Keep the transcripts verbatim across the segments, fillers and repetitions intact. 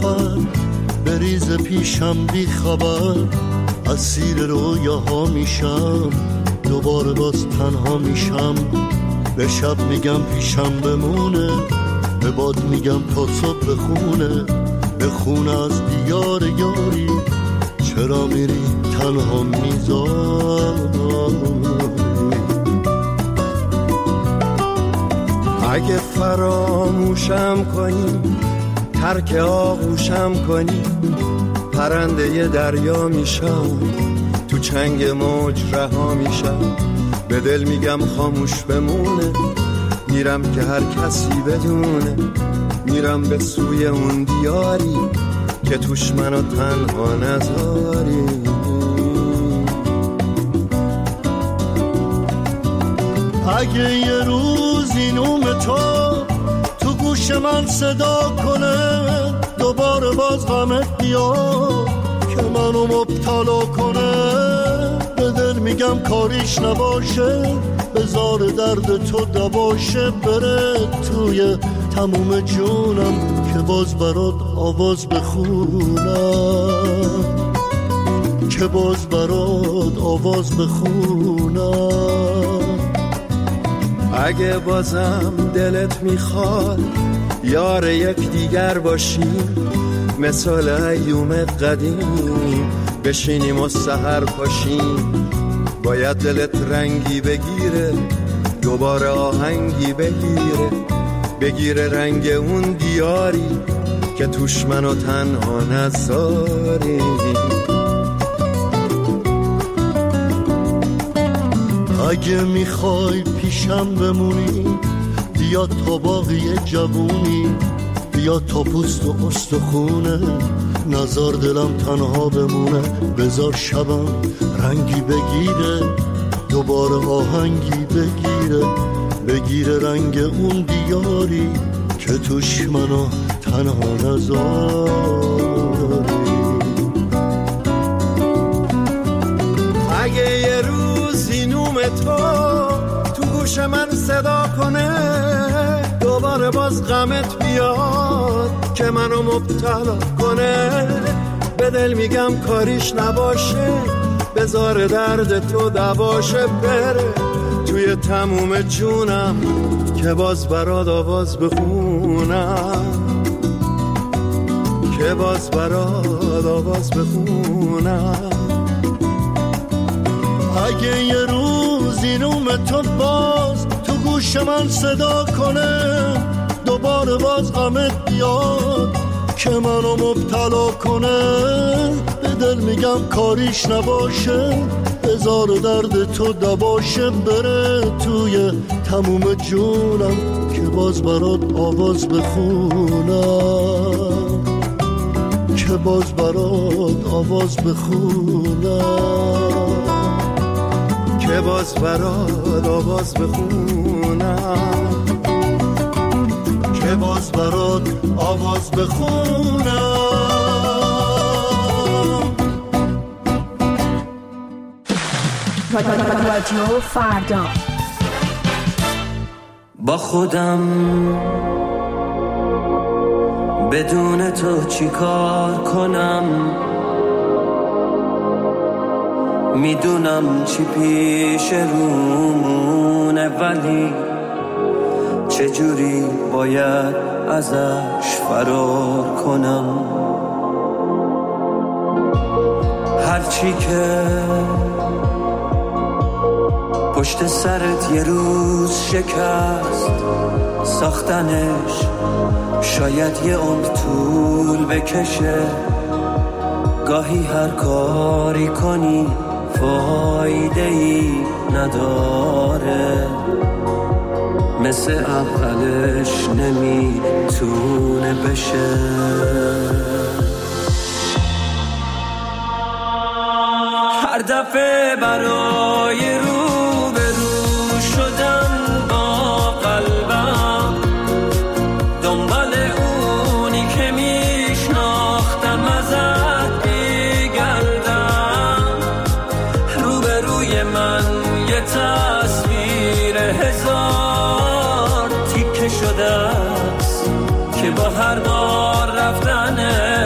سفر بریز پیشم بی خبر، اسیر رویاها میشم، دوباره باز تنها میشم. به شب میگم پیشم بمونه، به باد میگم تا صبح بخونه، بخونه از دیار یاری، چرا میری تنها میذاری. اگه فراموشم کنی، ترک آغوشم کنی، پرنده دریا میشم، تو چنگ موج رها میشم. به دل میگم خاموش بمونه، میرم که هر کسی بدونه، میرم به سوی اون دیاری که توش منو تنها نذاری. اگه یه روزی نوم تو تو گوش من صدا کنه، دوباره باز غمت بیاد که منو مبتلا کنه، به دل میگم کاریش نباشه، بذار درد تو دباشه، بره توی تموم جونم که باز برات آواز بخونم، که باز برات آواز بخونم. اگه بازم دلت میخواد یار یک دیگر باشیم، مثال ایوم قدیم بشینیم و سحر پاشیم. باید دلت رنگی بگیره، دوباره آهنگی بگیره، بگیره رنگ اون دیاری که توش منو تنها نذاری. اگه میخوای پیشم بمونی، بیا تا باقی جوونی، بیا تا پوست و استخونه، نزار دلم تنها بمونه، بذار شبم رنگی بگیره، دوباره آهنگی بگیره، بگیره رنگ اون دیاری که توش منو تنها نذاری. اگه یه روزی نوم تو تو گوش من صدا کنه، دوباره باز غمت بیاد که منو مبتلا کنه، به دل میگم کاریش نباشه، بذار درد تو دباشه، بره توی تموم جونم که باز برات آواز بخونم، که باز برات آواز بخونم. اگه یه روزی نوم تو باز تو گوش من صدا کنه، دوباره باز غمت بیاد که منو مبتلا کنه، به دل میگم کاریش نباشه، بذار درد تو دباشه، بره توی تموم جونم که باز برات آواز بخونم، که باز برات آواز بخونم، که باز برات آواز بخونم، که باز برات آواز بخونم. رادیو فردا. با خودم بدون تو چی کار کنم، میدونم چی پیش رومونه، ولی چجوری باید ازش فرار کنم. هرچی که پشت سرت یه روز شکست، ساختنش شاید یه عمر طول بکشه. گاهی هر کاری کنی فایده ای نداره، مثل اولش نمیتونه بشه. هر دفعه برای رو به رو شدن با قلبم، دنبال اونی که میشناختم ازت بیگردم. رو به روی من یه تصویر هزار تیکه شده است که با هر بار رفتنه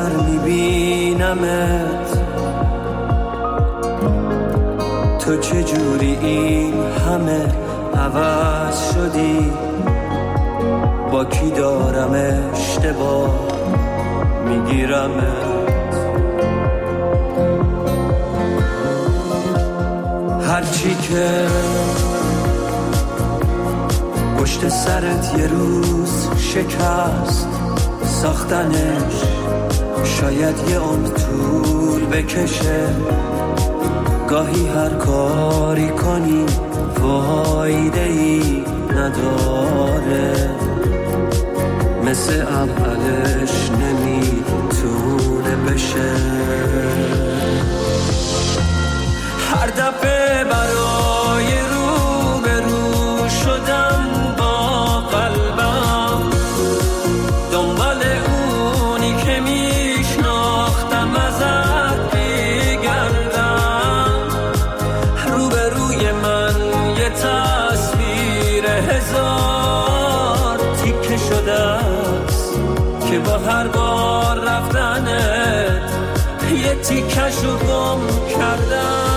سر میبینمت، تو چجوری این همه عوض شدی؟ با کی دارم اشتباه میگیرمت؟ هرچی که پشت سرت یه روز شکست، ساختنش شاید یه عمر طول بکشه. گاهی هر کاری کنی فایده ای نداره، مثل اولش نمیتونه بشه. هر دفعه برای رو به رو شدم با قلبم، دنبال اونی که میشناختم ازت بگردم. رو به روی من یه تصویر هزار تیکه شده است که با هر بار رفتنت یه تیکشو گم کردم.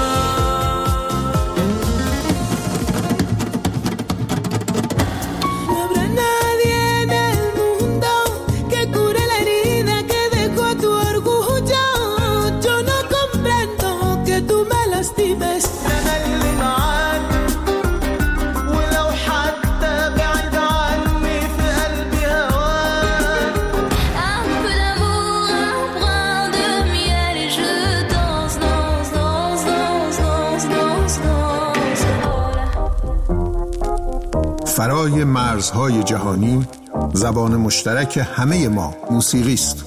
فرای مرزهای جهانی، زبان مشترک همه ما موسیقی است.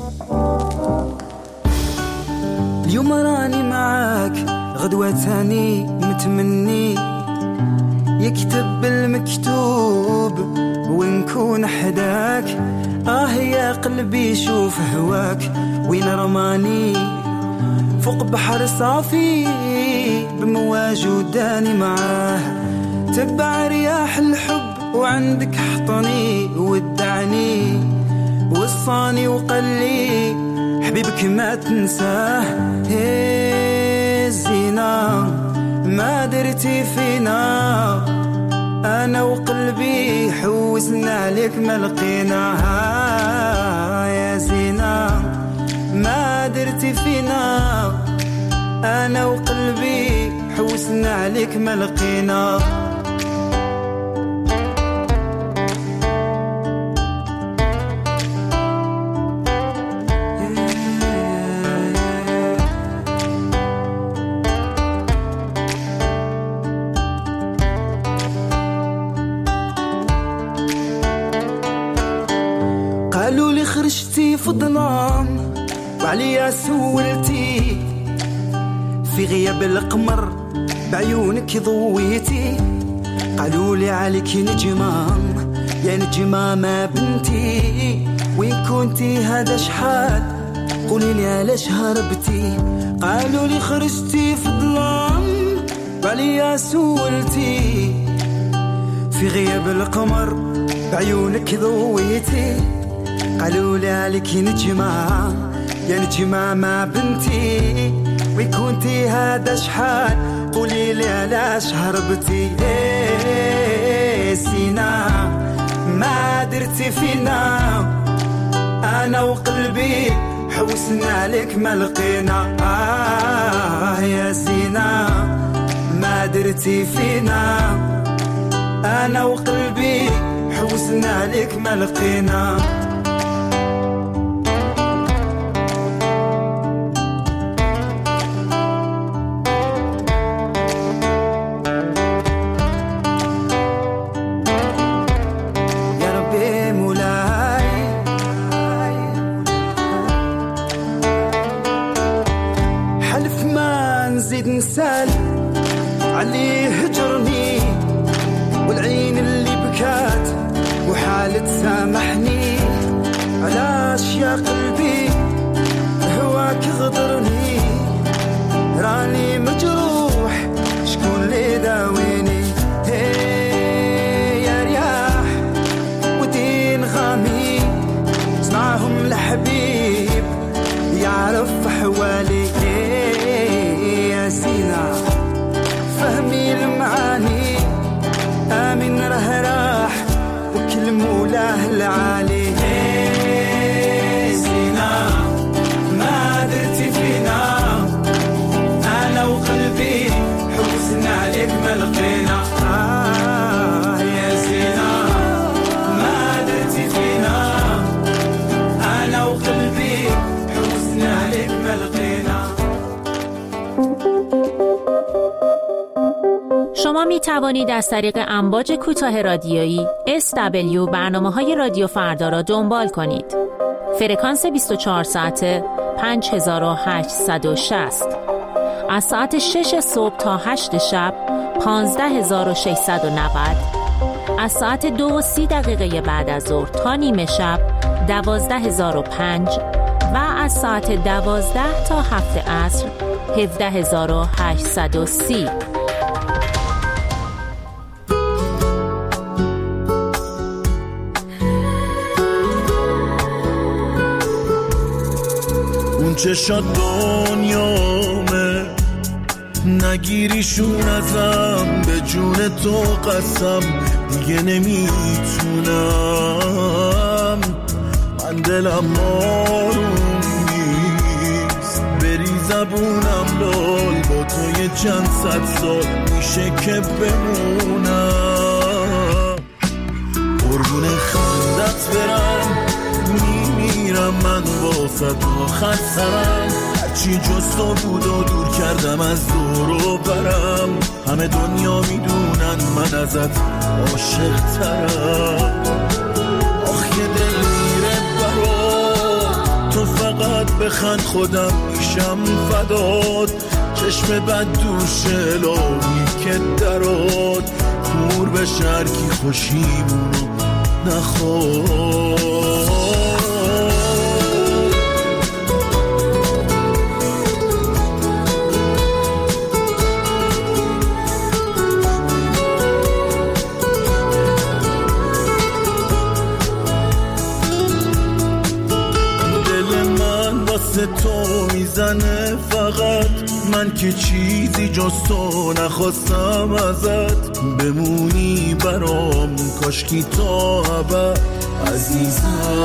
اليوم راني معاك غدوة تاني متمني يكتب المكتوب ونكون حداك. آه يا قلبي شوف هواك وين رماني، فوق بحر صافي بمواج وداني معاه. تبع رياح الحب وعندك حطني ودعني، وصاني وقلي حبيبك ما تنساه. هي الزينة ما درتي فينا، أنا وقلبي حوسنا عليك ما لقيناها. يا زينة ما درتي فينا، أنا وقلبي حوسنا عليك ما لقينا. قالوا لي خرجتي في ظلام وعليا سولتي، في غياب القمر بعيونك ضويتي. قالوا لي عليك نجمة يا نجمة ما بنتي، وين كنتي هذا شحال قولي لي علاش هربتي. قالوا لي خرجتي في ظلام وعليا سولتي، في غياب القمر بعيونك ضويتي. قالوا لي عليك نجمة يا نجمة ما بنتي، وين كنتي هذا شحال قولي لي علاش هربتي. إيه سينا ما درتي فينا، أنا وقلبي حوسنا عليك ما لقينا. آه يا سينا ما درتي فينا، أنا وقلبي حوسنا عليك ما لقينا. نسال عليه هجرني والعين اللي بكات وحالة سامحني. علاش يا قلبي هواك غدرني، راني مجروح شكون اللي داويني. يا رياح ودين غامي اسمعهم الحبيب عارف حوالي يا زينة فهمي المعاني آمن راه راح وكل مولاه العالي يا زينة ما درتي فينا أنا وقلبي حوزنا عليك ما لقينا آه يا زينة ما درتي فينا أنا وقلبي حوزنا عليك ما لقينا. شما می توانید از طریق امواج کوتاه رادیویی اس دبلیو برنامه‌های رادیو فردا را دنبال کنید. فرکانس بیست و چهار ساعته پنج هزار و هشتصد و شصت، از ساعت شش صبح تا هشت شب پانزده هزار و ششصد و نود، از ساعت دو و سی دقیقه بعد از ظهر تا نیمه شب دوازده هزار و پنج و از ساعت دوازده تا هفت عصر هفده هزار و هشتصد و سی. اون چشات دنیامه نگیریشون ازم به جون تو قسم دیگه نمیتونم من دلم آروم نیست بری زبونم لال با تو یه چند صد سال میشه که بمونم قربون خندت برم میمیرم من واسه تو آخر سرم هرچی جز تو بود و دور کردم از دور و برم همه دنیا میدونن من ازت عاشق ترم آخ یه دل میره برات تو فقط بخند خودم میشم فدات چشم بد دوشه لاغی که درات کور به شرکی خوشیمونو نخواد تو میزنه فقط من که چیزی جز تو نخواستم ازت بمونی برام کاشکی تا ابد عزیزم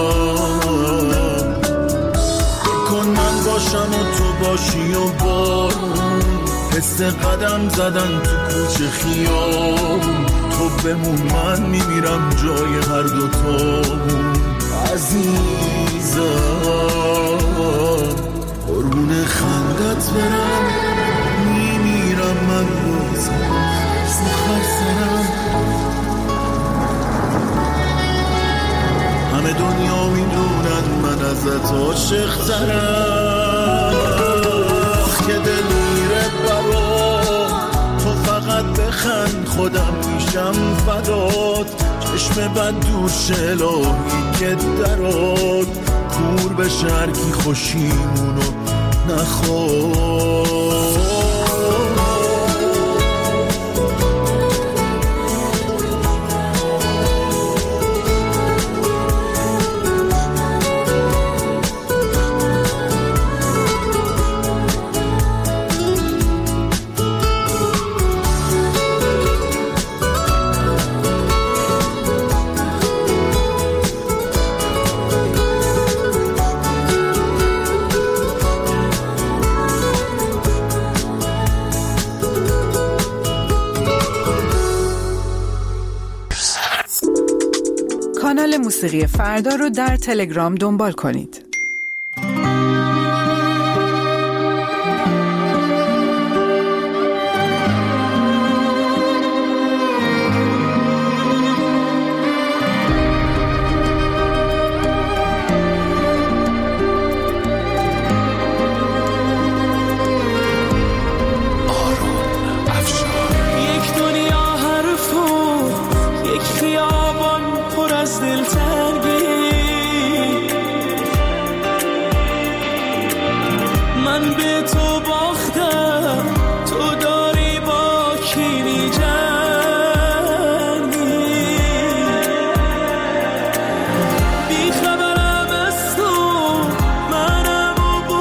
بکن من باشم و تو باشی و بارون حس قدم زدن تو کوچه خیابون تو بمون من میمیرم جای هر دو تامون عزیزم قربون خندت برم میمیرم من روزم سخر سرم همه دنیا میدونن من ازت عاشق ترم که دل میره برام تو فقط بخند خودم میشم فدات چشم بد دور شلاهی که درات کور به شرکی خوشیمونو نخواد کانال موسیقی فردا رو در تلگرام دنبال کنید. بیخبرم از تو منم و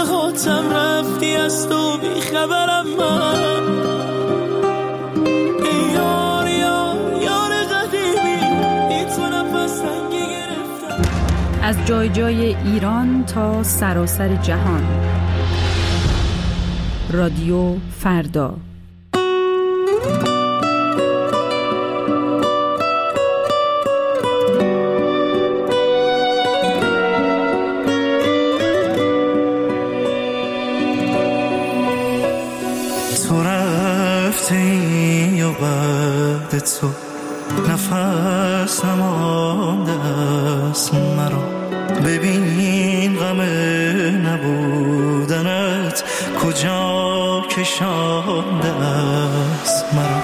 نهاتم رفتی از تو بیخبرم من. ای یار یار یار قدیمی بی تو نفس تنگی گرفتم. از جای جای ایران تا سراسر جهان، رادیو فردا. تو رفتی و بعد تو نفس نمانده است مرا. ببین غم نبودنت کجا کشانده است مرا.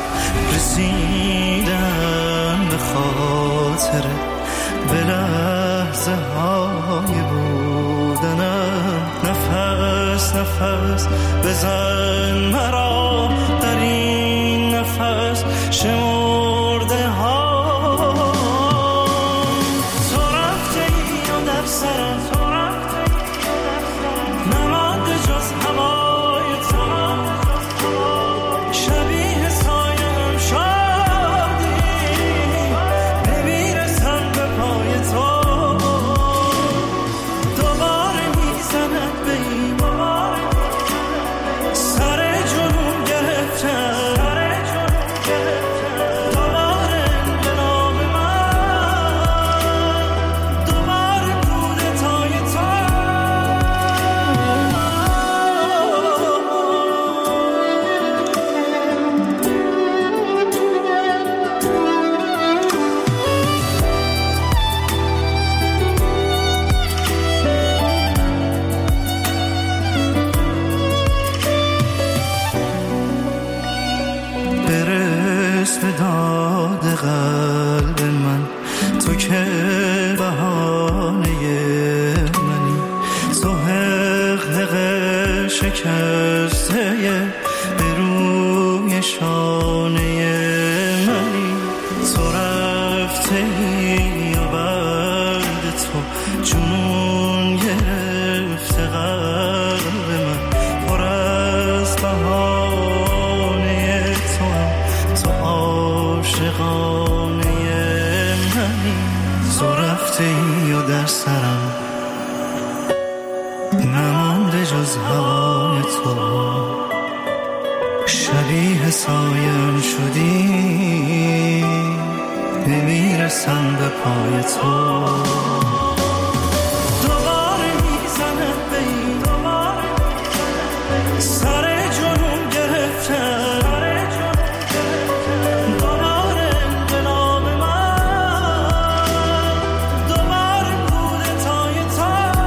رسیدم به خاطر به لحظه های بودنم. نفس نفس بزن مرا در این نفس شمرده ها. تو رفتی و در سرم نمانده جز هوای تو. شبیه سایه‌ام شدی نمیرسم به پای تو. دوباره میزند به این سر جنون گرفتم. دوباره انقلاب من، دوباره کودتای تو. برس به داد قلب من، تو که بهانه منی. تو حق حق شکسته به روی شانه منی. تو رفته و بعد تو جنون گرفته قلب من. پر از بهانه تو هم تو عاشقانه منی. تو رفته و در سرم نمانده جز هوای تو. شبیه سایم شدی نمیرسم به پای تو. دوباره میزند به این سر جنون گرفتم. دوباره انقلاب من، دوباره کودتای تو.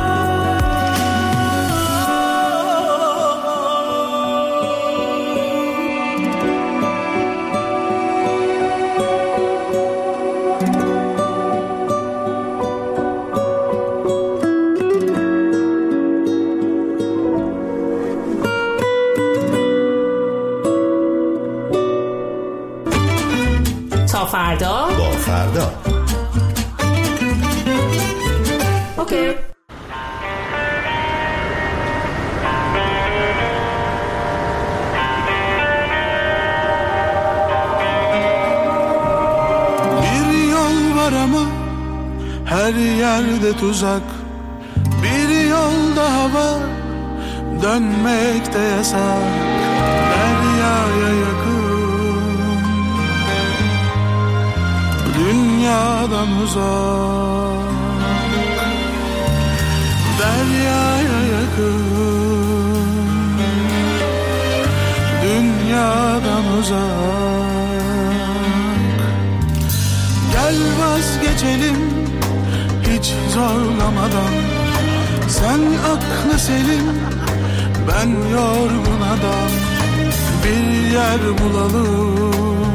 تا فردا با فردا. اوکی. Bir yol var ama her yerde tuzak. Bir yol daha var dönmekte yasak. Deryaya yakın, dünyadan uzak. Deryaya yakın, dünyadan uzak. Gel vazgeçelim hiç zorlamadan. Sen aklı selim, ben yorgun adam. Bir yer bulalım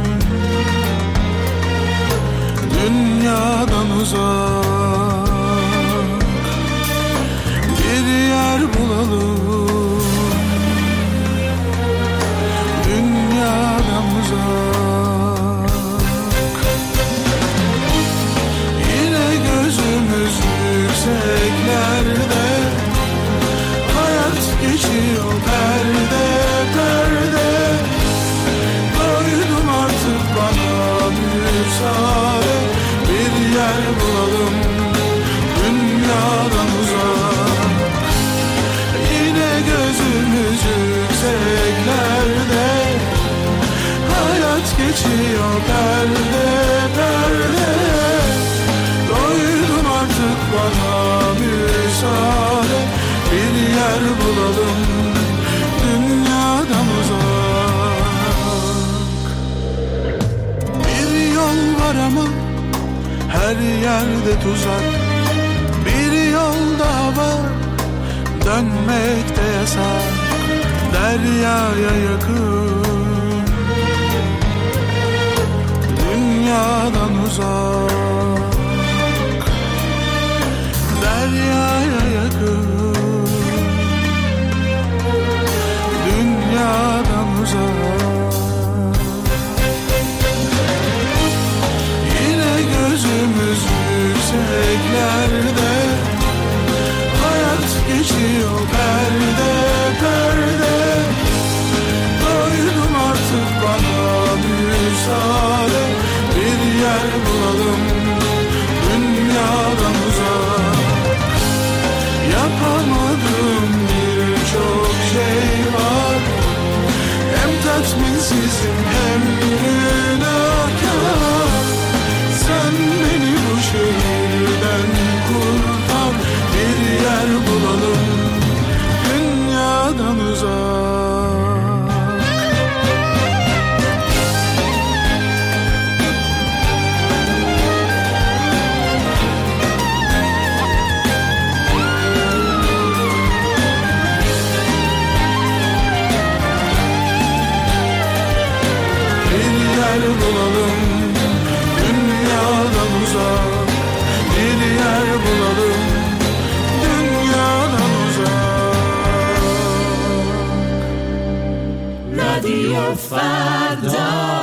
dünyadan uzak. Bir yer bulalım dünyadan uzak. Yine gözümüz yükseklerde, hayat yer bulalım dünyadan uzak. Bir yol var ama her yerde tuzak. Bir yol daha var, dönmek de yasak. Deryaya yakın, dünyadan uzak. Deryaya yakın, dünyadan uzak. Yine gözümüz yükseklerde, hayat geçiyor perde perde. Doydum artık, bana müsaade. Bir yer bulalım dünyadan uzak. Yapamadığım birçok şey var, hem tatminsizim hem günahkar. Sen beni bu şehirden kurtar. Bir yer bulalım dünyadan uzak. Bulalım dünyadan uzak. Bir yer bulalım dünyadan uzak. رادیو فردا.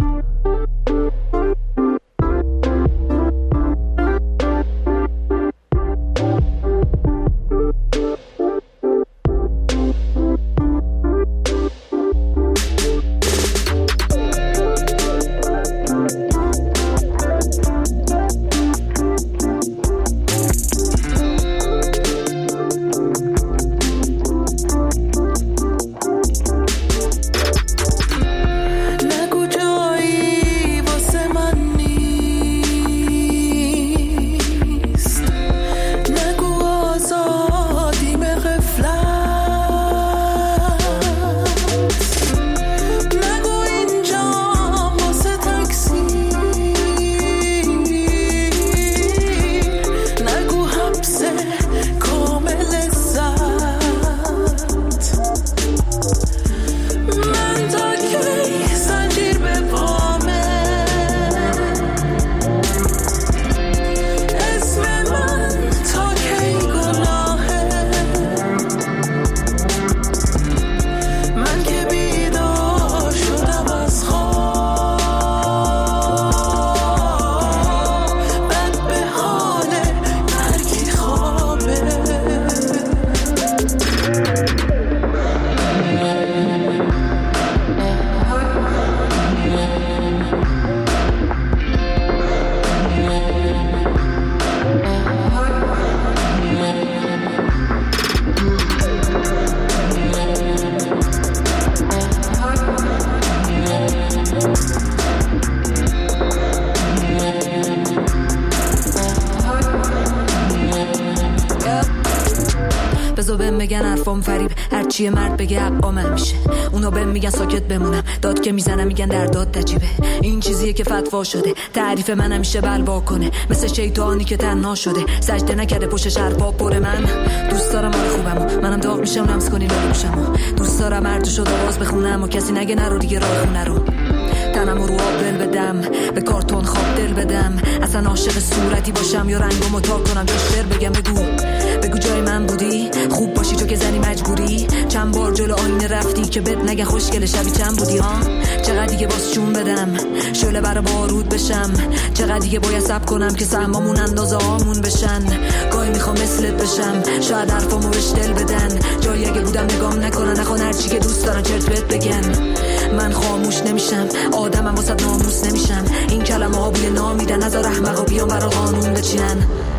بگن حرفام فریب، هرچی مرد بگه حقا من میشه. اونا بهم میگن ساکت بمونم، داد که میزنم میگن در داد تجیبه. این چیزیه که فتوا شده، تعریف من همیشه بلوا کنه. مثل شیطانی که تنها شده، سجده نکرده پشتش حرفا پر. من دوست دارم حال خوبمو، منم داغ میشم لمس کنی لالوشمو. دوست دارم هر جو شده آواز بخونم و کسی نگه نرو دیگه راه خونه رو. تنمو رو آب دل بدم، به کارتون خواب دل بدم. اصلا عاشق صورتی باشم یا رنگمو تا کنم جشتر بگم. بگو بگو جای من بودی، خوب باشی تو که زنی مجبوری. چند بار جلو آینه رفتی که بد نگه خوشگل شبی چند بودی ها. چقدر دیگه باز جون بدم، شعله برا بارود بشم. چقدر دیگه باید صبر کنم که سهمامون اندازه هامون بشن. گاهی میخوام مثلت بشم، شاید حرفامو بهش دل بدن. جایی اگه بودم نگام نکنن، نخوان هرچی که دوست دارن چرت بهت بگن. من خاموش نمیشم، آدمم واسه ناموس نمیشم. این کلمه ها بوی نامیدن، نذار احمقا بیان برا قانون بچینن.